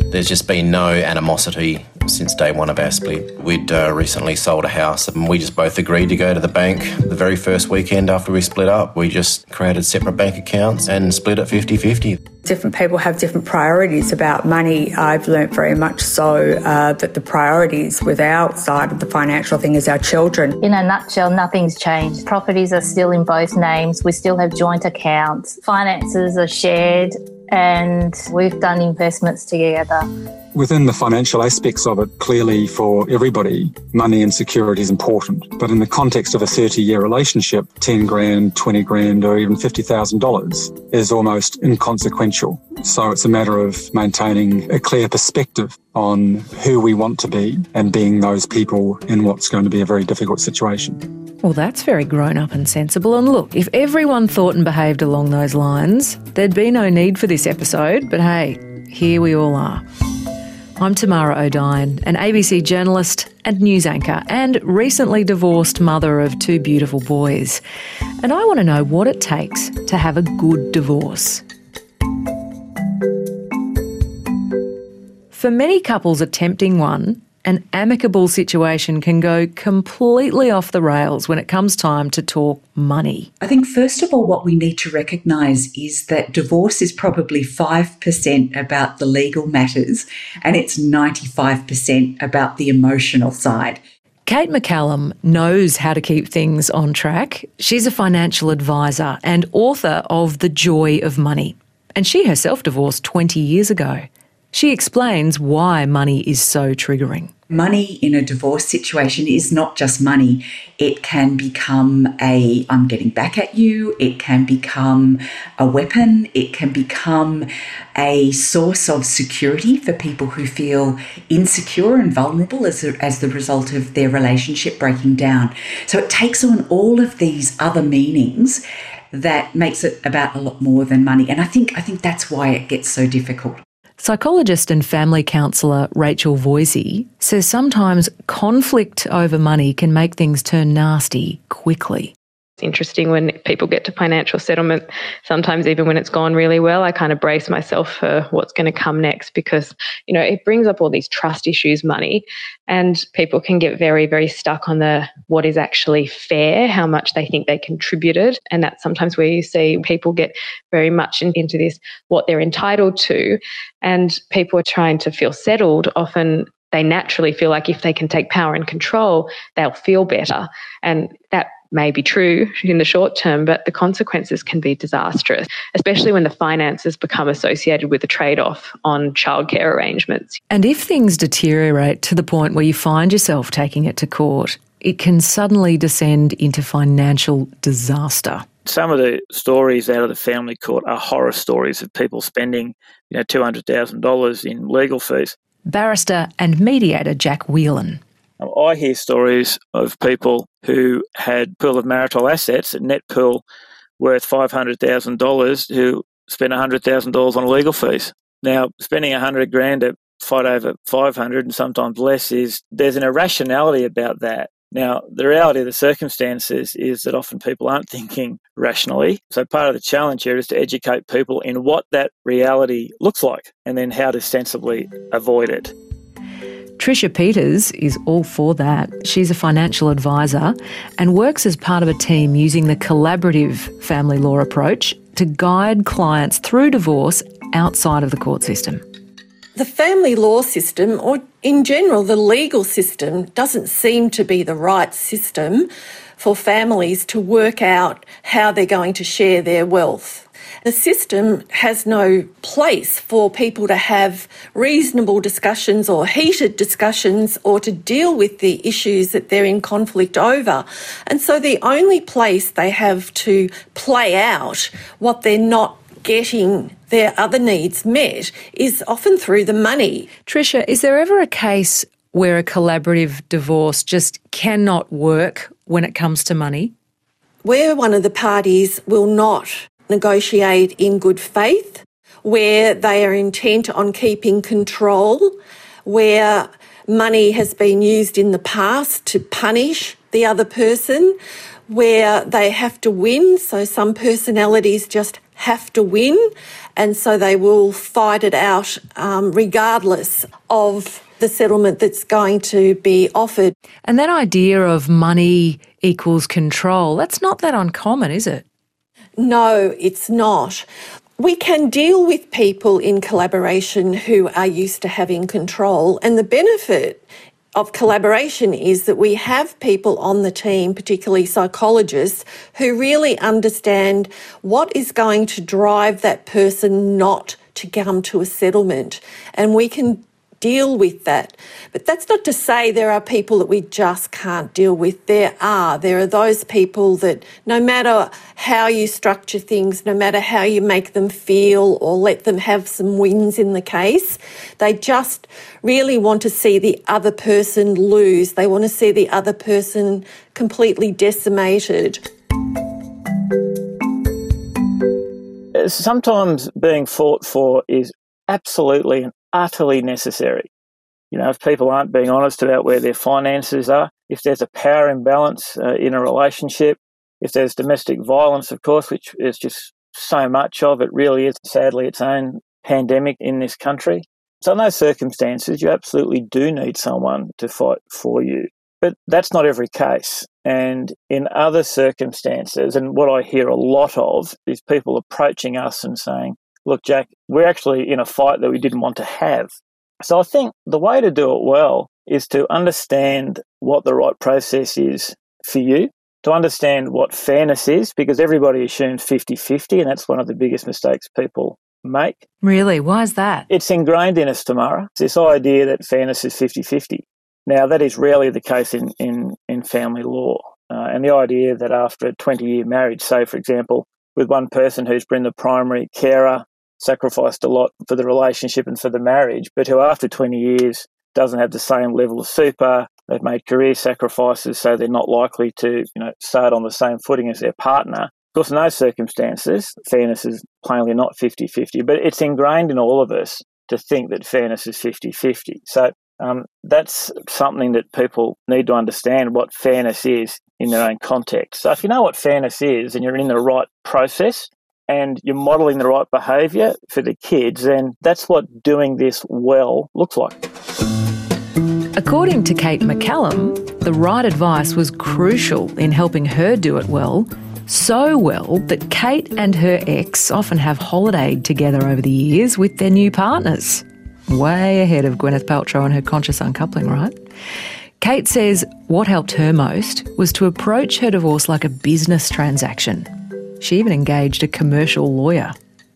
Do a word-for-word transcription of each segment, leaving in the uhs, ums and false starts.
There's just been no animosity since day one of our split. We'd uh, recently sold a house and we just both agreed to go to the bank the very first weekend after we split up. We just created separate bank accounts and split it fifty-fifty. Different people have different priorities about money. I've learnt very much so uh, that the priorities with our side of the financial thing is our children. In a nutshell, nothing's changed. Properties are still in both names. We still have joint accounts. Finances are shared and we've done investments together. Within the financial aspects of it, clearly for everybody, money and security is important. But in the context of a thirty-year relationship, ten grand, twenty grand or even fifty thousand dollars is almost inconsequential. So it's a matter of maintaining a clear perspective on who we want to be and being those people in what's going to be a very difficult situation. Well, that's very grown-up and sensible. And look, if everyone thought and behaved along those lines, there'd be no need for this episode. But hey, here we all are. I'm Tamara O'Dine, an A B C journalist and news anchor and recently divorced mother of two beautiful boys. And I want to know what it takes to have a good divorce. For many couples attempting one, an amicable situation can go completely off the rails when it comes time to talk money. I think, first of all, what we need to recognise is that divorce is probably five percent about the legal matters and it's ninety-five percent about the emotional side. Kate McCallum knows how to keep things on track. She's a financial advisor and author of The Joy of Money. And she herself divorced twenty years ago. She explains why money is so triggering. Money in a divorce situation is not just money. It can become a, I'm getting back at you. It can become a weapon. It can become a source of security for people who feel insecure and vulnerable as a, as the result of their relationship breaking down. So it takes on all of these other meanings that makes it about a lot more than money. And I think I think that's why it gets so difficult. Psychologist and family counsellor Rachel Voisey says sometimes conflict over money can make things turn nasty quickly. It's interesting when people get to financial settlement, sometimes even when it's gone really well, I kind of brace myself for what's going to come next because, you know, it brings up all these trust issues, money, and people can get very, very stuck on the what is actually fair, how much they think they contributed. And that's sometimes where you see people get very much in, into this, what they're entitled to. And people are trying to feel settled. Often they naturally feel like if they can take power and control, they'll feel better. And that may be true in the short term, but the consequences can be disastrous, especially when the finances become associated with a trade-off on childcare arrangements. And if things deteriorate to the point where you find yourself taking it to court, it can suddenly descend into financial disaster. Some of the stories out of the family court are horror stories of people spending, you know, two hundred thousand dollars in legal fees. Barrister and mediator Jack Whelan. I hear stories of people who had pool of marital assets, a net pool worth five hundred thousand dollars, who spent one hundred thousand dollars on legal fees. Now, spending one hundred grand to fight over five hundred and sometimes less is, there's an irrationality about that. Now, the reality of the circumstances is that often people aren't thinking rationally. So part of the challenge here is to educate people in what that reality looks like and then how to sensibly avoid it. Tricia Peters is all for that. She's a financial advisor and works as part of a team using the collaborative family law approach to guide clients through divorce outside of the court system. The family law system, or in general the legal system, doesn't seem to be the right system for families to work out how they're going to share their wealth. The system has no place for people to have reasonable discussions or heated discussions or to deal with the issues that they're in conflict over. And so the only place they have to play out what they're not getting their other needs met is often through the money. Tricia, is there ever a case where a collaborative divorce just cannot work when it comes to money? Where one of the parties will not negotiate in good faith, where they are intent on keeping control, where money has been used in the past to punish the other person, where they have to win, so some personalities just have to win, and so they will fight it out um, regardless of the settlement that's going to be offered. And that idea of money equals control, that's not that uncommon, is it? No, it's not. We can deal with people in collaboration who are used to having control, and the benefit of collaboration is that we have people on the team, particularly psychologists, who really understand what is going to drive that person not to come to a settlement, and we can deal with that. But that's not to say there are people that we just can't deal with. There are. There are those people that no matter how you structure things, no matter how you make them feel or let them have some wins in the case, they just really want to see the other person lose. They want to see the other person completely decimated. Sometimes being fought for is absolutely and utterly necessary. You know, if people aren't being honest about where their finances are, if there's a power imbalance uh, in a relationship, if there's domestic violence, of course, which is just so much of it, really is sadly its own pandemic in this country. So in those circumstances, you absolutely do need someone to fight for you. But that's not every case. And in other circumstances, and what I hear a lot of is people approaching us and saying, look, Jack, we're actually in a fight that we didn't want to have. So I think the way to do it well is to understand what the right process is for you, to understand what fairness is, because everybody assumes fifty-fifty, and that's one of the biggest mistakes people make. Really? Why is that? It's ingrained in us, Tamara. It's this idea that fairness is fifty-fifty. Now, that is rarely the case in, in, in family law. Uh, and the idea that after a twenty-year marriage, say, for example, with one person who's been the primary carer, sacrificed a lot for the relationship and for the marriage, but who after twenty years doesn't have the same level of super, they've made career sacrifices, so they're not likely to, you know, start on the same footing as their partner. Of course, in those circumstances, fairness is plainly not fifty-fifty, but it's ingrained in all of us to think that fairness is fifty-fifty. So um, that's something that people need to understand, what fairness is in their own context. So if you know what fairness is and you're in the right process, and you're modelling the right behaviour for the kids, then that's what doing this well looks like. According to Kate McCallum, the right advice was crucial in helping her do it well, so well that Kate and her ex often have holidayed together over the years with their new partners. Way ahead of Gwyneth Paltrow and her conscious uncoupling, right? Kate says what helped her most was to approach her divorce like a business transaction. She even engaged a commercial lawyer.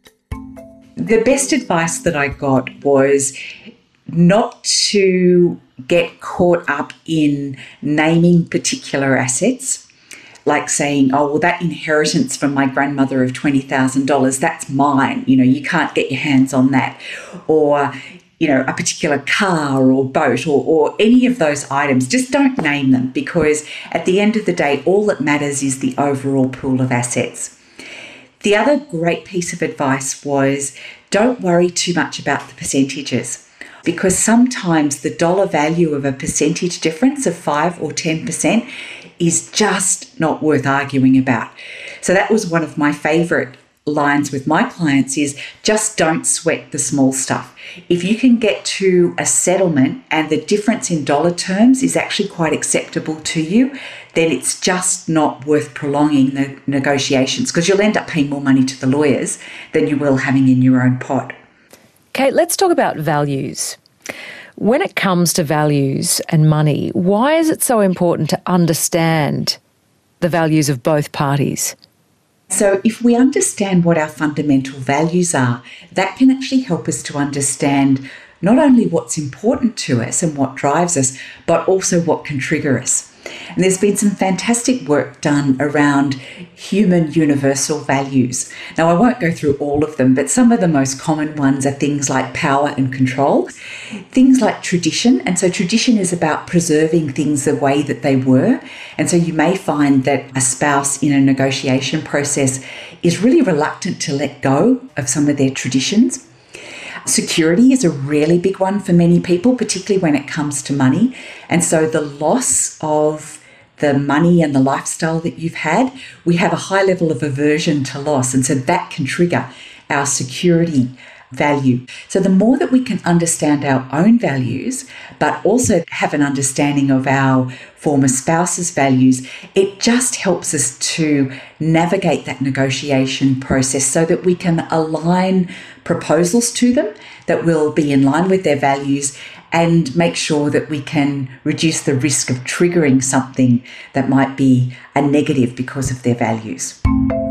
The best advice that I got was not to get caught up in naming particular assets, like saying, oh, well, that inheritance from my grandmother of twenty thousand dollars, that's mine. You know, you can't get your hands on that. Or, you know, a particular car or boat or, or any of those items. Just don't name them, because at the end of the day, all that matters is the overall pool of assets. The other great piece of advice was don't worry too much about the percentages, because sometimes the dollar value of a percentage difference of five or ten percent is just not worth arguing about. So that was one of my favourite lines with my clients is just don't sweat the small stuff. If you can get to a settlement and the difference in dollar terms is actually quite acceptable to you, then it's just not worth prolonging the negotiations, because you'll end up paying more money to the lawyers than you will having in your own pot. Kate, let's talk about values. When it comes to values and money, why is it so important to understand the values of both parties? So if we understand what our fundamental values are, that can actually help us to understand not only what's important to us and what drives us, but also what can trigger us. And there's been some fantastic work done around human universal values. Now, I won't go through all of them, but some of the most common ones are things like power and control, things like tradition. And so tradition is about preserving things the way that they were. And so you may find that a spouse in a negotiation process is really reluctant to let go of some of their traditions. Security is a really big one for many people, particularly when it comes to money. And so the loss of the money and the lifestyle that you've had, we have a high level of aversion to loss. And so that can trigger our security value. So the more that we can understand our own values, but also have an understanding of our former spouse's values, it just helps us to navigate that negotiation process so that we can align proposals to them that will be in line with their values and make sure that we can reduce the risk of triggering something that might be a negative because of their values.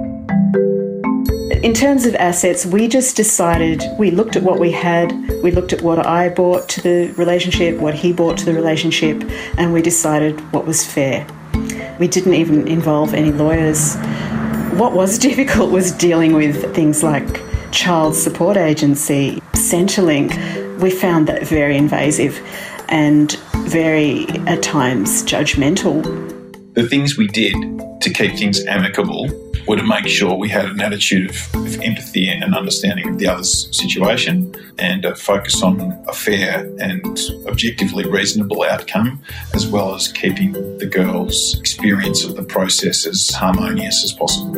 In terms of assets, we just decided, we looked at what we had, we looked at what I brought to the relationship, what he brought to the relationship, and we decided what was fair. We didn't even involve any lawyers. What was difficult was dealing with things like child support agency, Centrelink. We found that very invasive and very, at times, judgmental. The things we did to keep things amicable were to make sure we had an attitude of, of empathy and understanding of the other's situation and a focus on a fair and objectively reasonable outcome, as well as keeping the girl's experience of the process as harmonious as possible.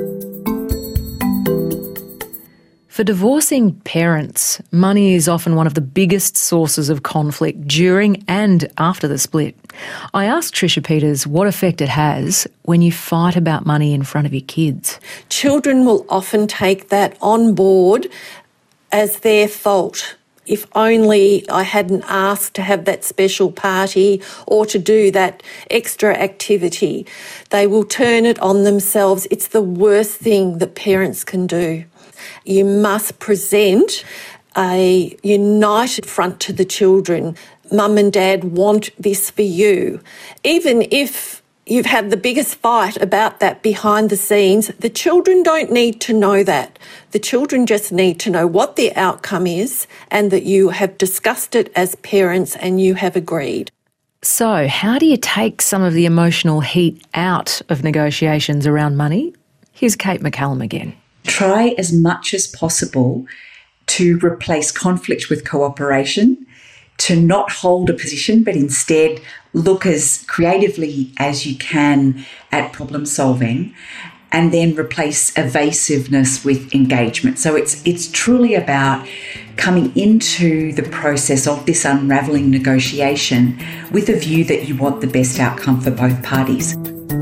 For divorcing parents, money is often one of the biggest sources of conflict during and after the split. I asked Tricia Peters what effect it has when you fight about money in front of your kids. Children will often take that on board as their fault. If only I hadn't asked to have that special party or to do that extra activity. They will turn it on themselves. It's the worst thing that parents can do. You must present a united front to the children. Mum and Dad want this for you. Even if you've had the biggest fight about that behind the scenes, the children don't need to know that. The children just need to know what the outcome is and that you have discussed it as parents and you have agreed. So, how do you take some of the emotional heat out of negotiations around money? Here's Kate McCallum again. Try as much as possible to replace conflict with cooperation, to not hold a position, but instead look as creatively as you can at problem solving, and then replace evasiveness with engagement. So it's it's truly about coming into the process of this unravelling negotiation with a view that you want the best outcome for both parties.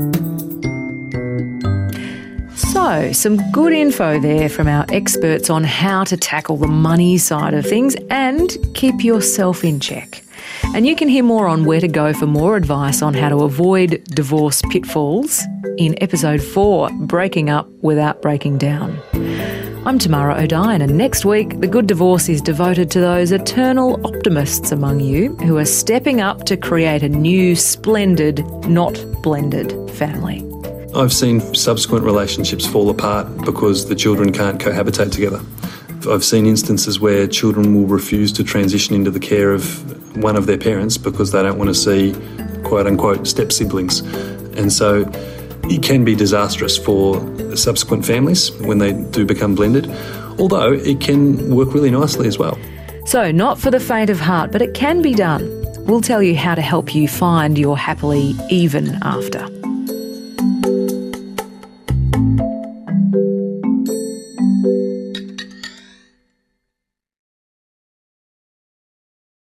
So, some good info there from our experts on how to tackle the money side of things and keep yourself in check. And you can hear more on where to go for more advice on how to avoid divorce pitfalls in episode four, Breaking Up Without Breaking Down. I'm Tamara O'Dine, and next week, The Good Divorce is devoted to those eternal optimists among you who are stepping up to create a new, splendid, not blended family. I've seen subsequent relationships fall apart because the children can't cohabitate together. I've seen instances where children will refuse to transition into the care of one of their parents because they don't want to see quote-unquote step-siblings. And so it can be disastrous for subsequent families when they do become blended, although it can work really nicely as well. So, not for the faint of heart, but it can be done. We'll tell you how to help you find your happily even after.